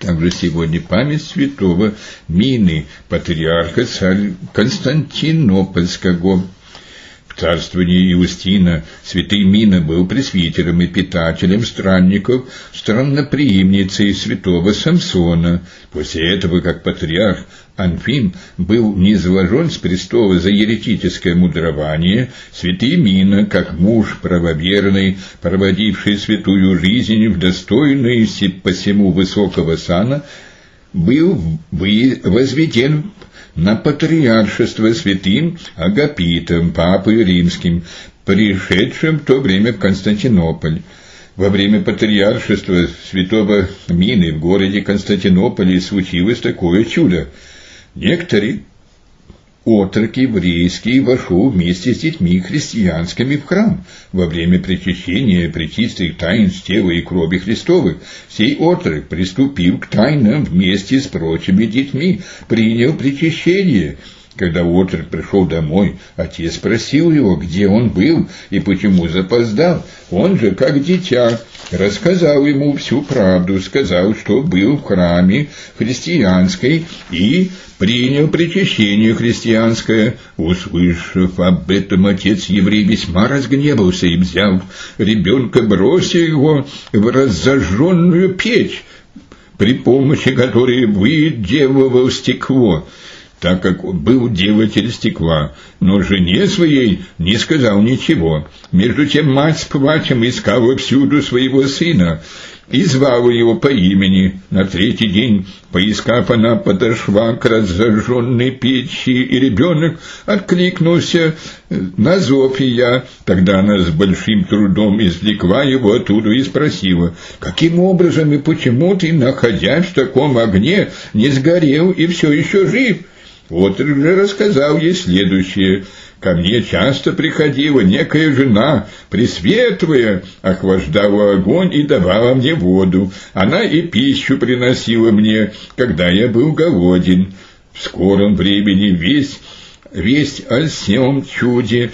Также сегодня память святого Мины, патриарха Константинопольского. В царствовании Иустина святый Мина был пресвитером и питателем странников, странноприимницей святого Самсона. После этого, как патриарх Анфим был низвожен с престола за еретическое мудрование, святый Мина, как муж правоверный, проводивший святую жизнь в достойности посему высокого сана, был возведен на патриаршество святым Агапитом, папой римским, пришедшим в то время в Константинополь. Во время патриаршества святого Мины в городе Константинополе случилось такое чудо. Некоторые отрок еврейский вошел вместе с детьми христианскими в храм во время причащения пречистых таинств тела и крови Христовых. Сей отрок, приступив к тайнам вместе с прочими детьми, принял причащение. Когда отрок пришел домой, отец спросил его, где он был и почему запоздал. Он же, как дитя, рассказал ему всю правду, сказал, что был в храме христианской и принял причащение христианское. Услышав об этом, отец еврей весьма разгневался и, взяв ребенка, бросил его в разожженную печь, при помощи которой выделывал стекло, так как был делатель стекла, но жене своей не сказал ничего. Между тем мать с плачем искала всюду своего сына и звала его по имени. На третий день, поискав, она подошла к разожженной печи, и ребенок откликнулся на зов ее. Тогда она с большим трудом извлекла его оттуда и спросила: «Каким образом и почему ты, находясь в таком огне, не сгорел и все еще жив?» Отрок же рассказал ей следующее: «Ко мне часто приходила некая жена, пресветлая, охлаждала огонь и давала мне воду. Она и пищу приносила мне, когда я был голоден. В скором времени весть о сем чуде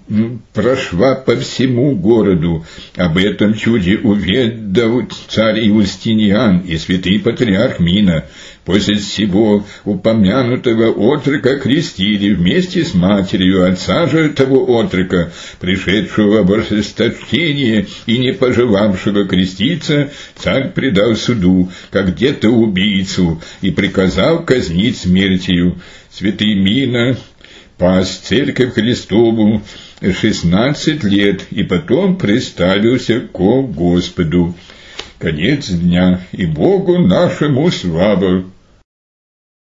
прошла по всему городу. Об этом чуде уведал царь Иустиниан и святый патриарх Мина. После всего упомянутого отрока крестили вместе с матерью. Отца же того отрока, пришедшего в ожесточение и не пожелавшего креститься, царь предал суду, как где-то убийцу, и приказал казнить смертью. Святый Мина пас церковь Христову 16 лет и потом представился ко Господу. Конец дня, и Богу нашему слава!